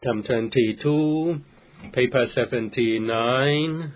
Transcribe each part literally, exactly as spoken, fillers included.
Item twenty-two, paper seventy-nine.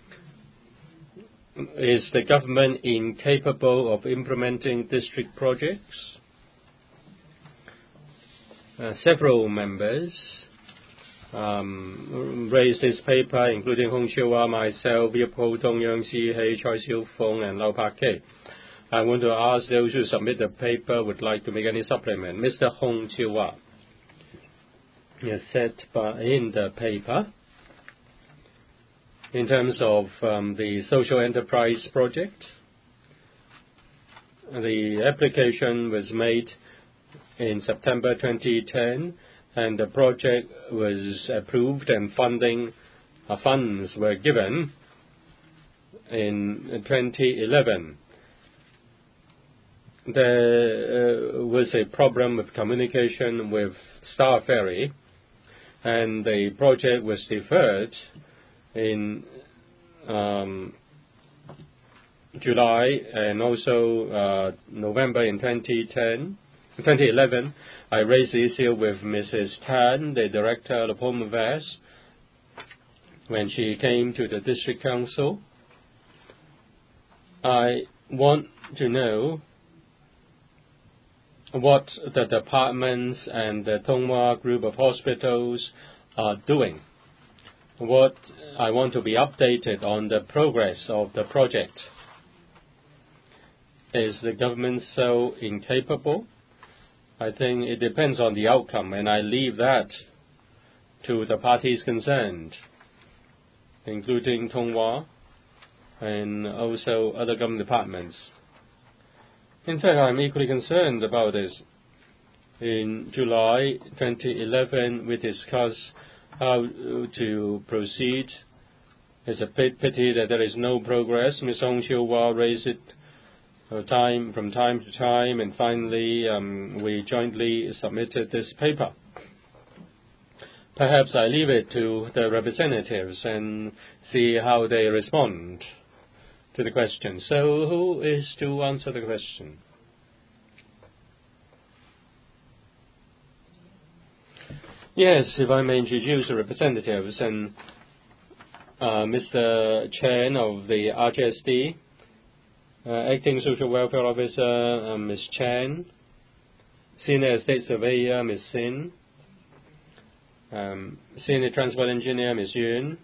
Is the government incapable of implementing district projects? Uh, several members um, raised this paper, including Hung Chiu-Hua, myself, Yip Ho-tung, Yang Si-hei, Choi Siu-fung, and Lau Pak-kei. I want to ask those who submit the paper would like to make any supplement. Mister Hung Chiu-Hua has said in the paper, in terms of um, the social enterprise project, the application was made in September twenty ten, and the project was approved and funding uh, funds were given in twenty eleven. There uh, was a problem with communication with Star Ferry, and the project was deferred in um, July and also uh, November in twenty ten. In twenty eleven, I raised the issue with Missus Tan, the Director of Home Affairs, when she came to the District Council. I want to know what the departments and the Tung Wah group of hospitals are doing. What I want to be updated on the progress of the project. Is the government so incapable? I think it depends on the outcome, and I leave that to the parties concerned, including Tung Wah and also other government departments. In fact, I'm equally concerned about this. In July twenty eleven, we discussed how to proceed. It's a pity that there is no progress. Miz Hung Chiu-Hua raised it uh, time from time to time, and finally um, we jointly submitted this paper. Perhaps I leave it to the representatives and see how they respond to the question. So who is to answer the question? Yes, if I may introduce the representatives, and uh, Mister Chen of the R J S D, uh, Acting Social Welfare Officer uh, Miz Chan, Senior Estate Surveyor Miz Sin, um, Senior Transport Engineer Miz Yun,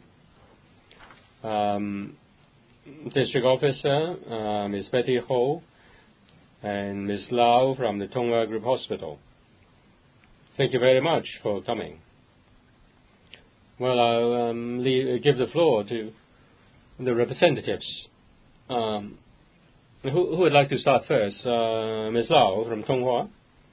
um, District Officer uh, Miz Betty Ho, and Miz Lau from the Tung Wah Group Hospital. Thank you very much for coming. Well, I'll um, leave, give the floor to the representatives. Um, who, who would like to start first? Uh, Miz Lau from Tung Wah.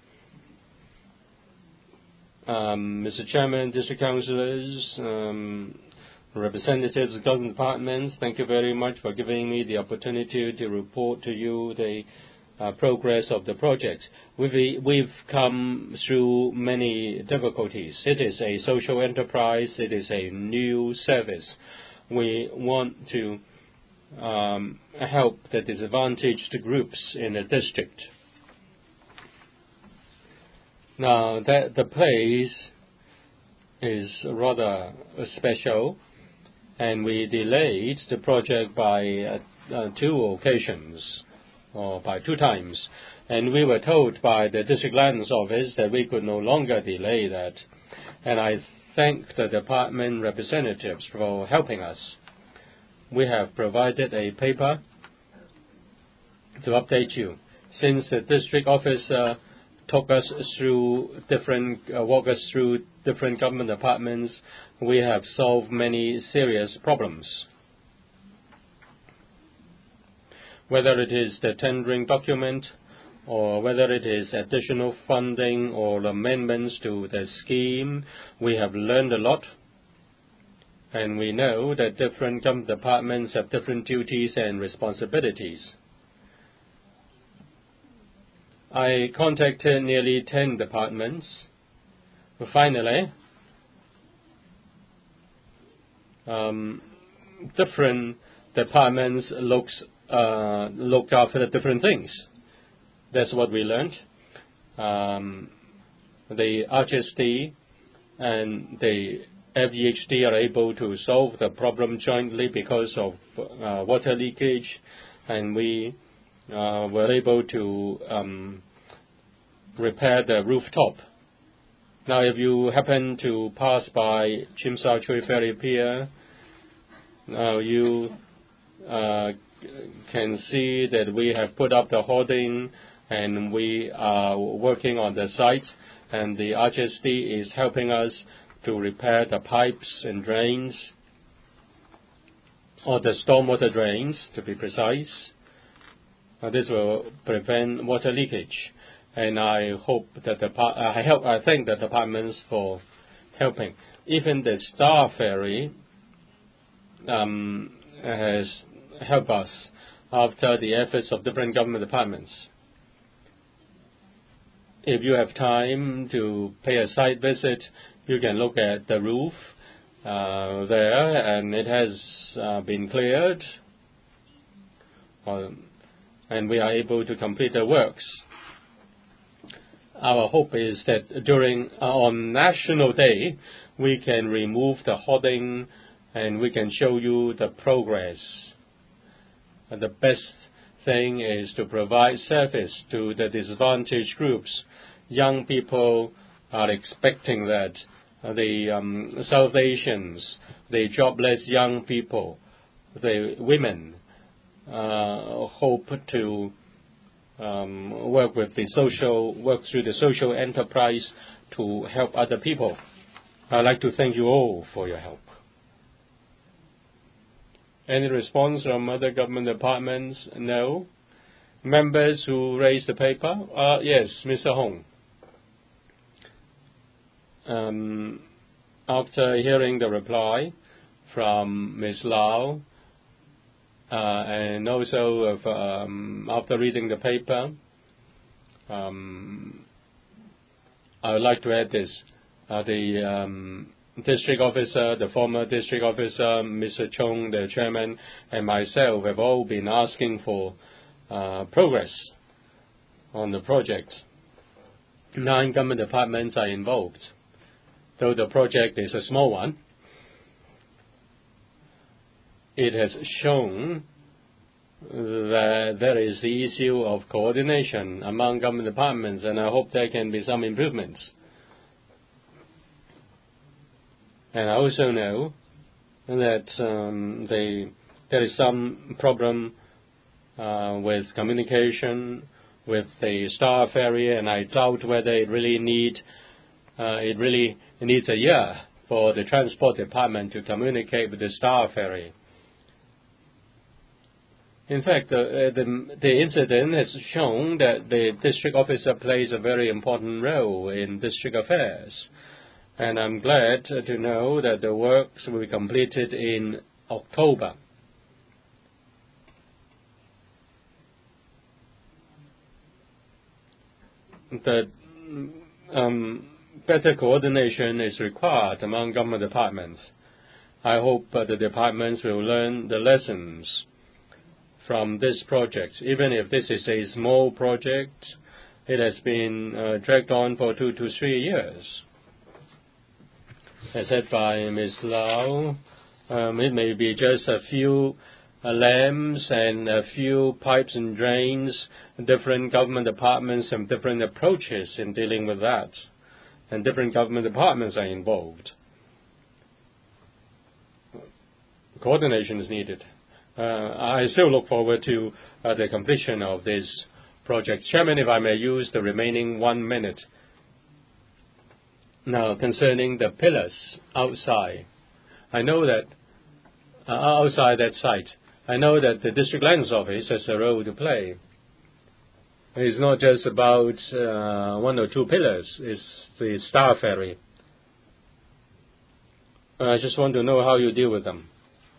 Um, Mister Chairman, District Councillors, um, representatives of government departments, thank you very much for giving me the opportunity to report to you the uh, progress of the project. We've, we've come through many difficulties. It is a social enterprise. It is a new service. We want to um, help the disadvantaged groups in the district. Now, that the place is rather special, and we delayed the project by uh, uh, two occasions, or by two times. And we were told by the District Lands Office that we could no longer delay that. And I thank the department representatives for helping us. We have provided a paper to update you. Since the district officer took us through different, uh, walk us through different government departments, we have solved many serious problems. Whether it is the tendering document, or whether it is additional funding or amendments to the scheme, we have learned a lot. And we know that different government departments have different duties and responsibilities. I contacted nearly ten departments. Finally, um, different departments looks uh, look after the different things. That's what we learned. Um, the R J S D and the F E H D are able to solve the problem jointly because of uh, water leakage, and we uh, were able to um, repair the rooftop. Now, if you happen to pass by Tsim Sha Tsui Ferry Pier, now you uh, can see that we have put up the hoarding, and we are working on the site, and the R H S D is helping us to repair the pipes and drains, or the stormwater drains, to be precise. Uh, this will prevent water leakage, and I hope that the I help I thank the departments for helping. Even the Star Ferry um, has helped us after the efforts of different government departments. If you have time to pay a site visit, you can look at the roof uh, there, and it has uh, been cleared, um, and we are able to complete the works. Our hope is that during uh, on National Day, we can remove the hoarding, and we can show you the progress. And the best thing is to provide service to the disadvantaged groups. Young people are expecting that. Uh, the um, South Asians, the jobless young people, the women uh, hope to um, work with the social, work through the social enterprise to help other people. I'd like to thank you all for your help. Any response from other government departments? No. Members who raised the paper? Uh, yes, Mister Hong. Um, after hearing the reply from Miz Lau, uh, and also of, um, after reading the paper, um, I would like to add this. Uh, the um, district officer, the former district officer, Mister Chung, the chairman, and myself have all been asking for uh, progress on the project. Nine government departments are involved. Though the project is a small one, it has shown that there is the issue of coordination among government departments, and I hope there can be some improvements. And I also know that um, they, there is some problem uh, with communication with the Star Ferry, and I doubt whether it really need uh, it really needs a year for the Transport Department to communicate with the Star Ferry. In fact, the, the, the incident has shown that the district officer plays a very important role in district affairs. And I'm glad to know that the works will be completed in October. The um, better coordination is required among government departments. I hope uh, the departments will learn the lessons from this project. Even if this is a small project, it has been uh, dragged on for two to three years. As said by Miz Lau, um, it may be just a few uh, lamps and a few pipes and drains. Different government departments have different approaches in dealing with that, and different government departments are involved. Coordination is needed. Uh, I still look forward to uh, the completion of this project. Chairman, if I may use the remaining one minute. Now, concerning the pillars outside, I know that uh, outside that site, I know that the District Lands Office has a role to play. It's not just about uh, one or two pillars. It's the Star Ferry. I just want to know how you deal with them.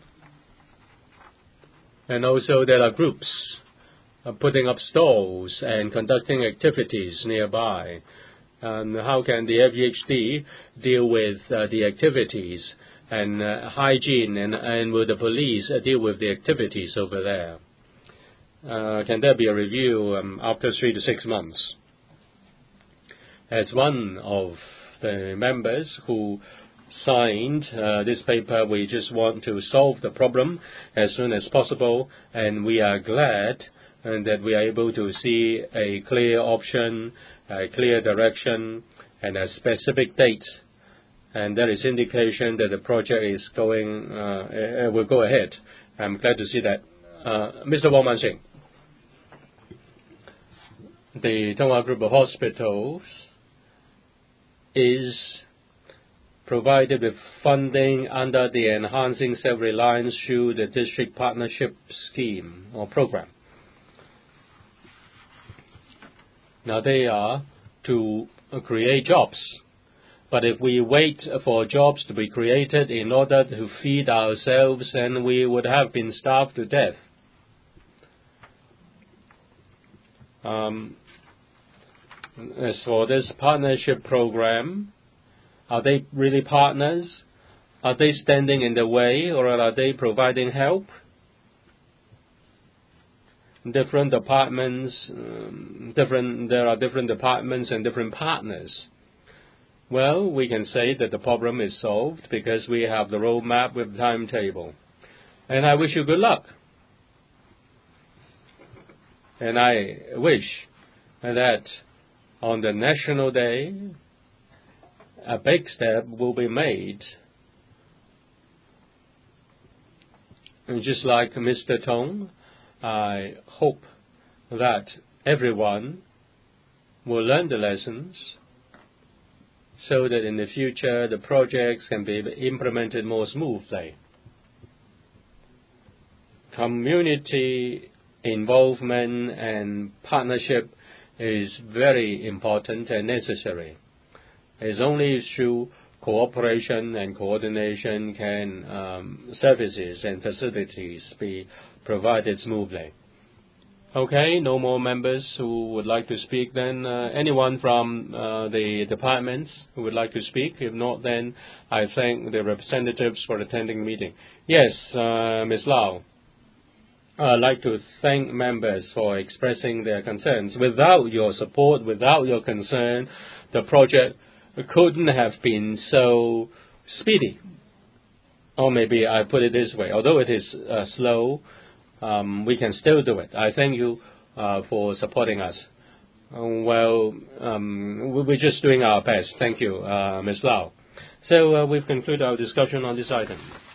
And also there are groups uh, putting up stalls and conducting activities nearby. And how can the F E H D deal with uh, the activities and uh, hygiene, and, and will the police uh, deal with the activities over there? Uh, can there be a review um, after three to six months? As one of the members who signed uh, this paper. We just want to solve the problem as soon as possible, and we are glad and that we are able to see a clear option, a clear direction, and a specific date. And that is indication that the project is going, uh, uh, will go ahead. I'm glad to see that. Uh, Mister Wong Man-sing, the Tung Wah Group of Hospitals is provided with funding under the Enhancing Self-Reliance through the District Partnership Scheme or Program. Now, they are to create jobs. But if we wait for jobs to be created in order to feed ourselves, then we would have been starved to death. Um, as for this partnership program, are they really partners? Are they standing in the way, or are they providing help? Different departments, um, different. There are different departments and different partners. Well, we can say that the problem is solved because we have the roadmap with the timetable. And I wish you good luck. And I wish that on the National Day, a big step will be made. And just like Mister Tong, I hope that everyone will learn the lessons so that in the future the projects can be implemented more smoothly. Community involvement and partnership is very important and necessary. It's only through cooperation and coordination can um, services and facilities be provided smoothly. Okay, no more members who would like to speak then. Uh, anyone from uh, the departments who would like to speak? If not, then I thank the representatives for attending the meeting. Yes, uh, Miz Lau. I'd like to thank members for expressing their concerns. Without your support, without your concern, the project couldn't have been so speedy. Or maybe I put it this way, although it is uh, slow, um, we can still do it. I thank you uh, for supporting us. Uh, well, um, we're just doing our best. Thank you, uh, Miz Lau. So uh, we've concluded our discussion on this item.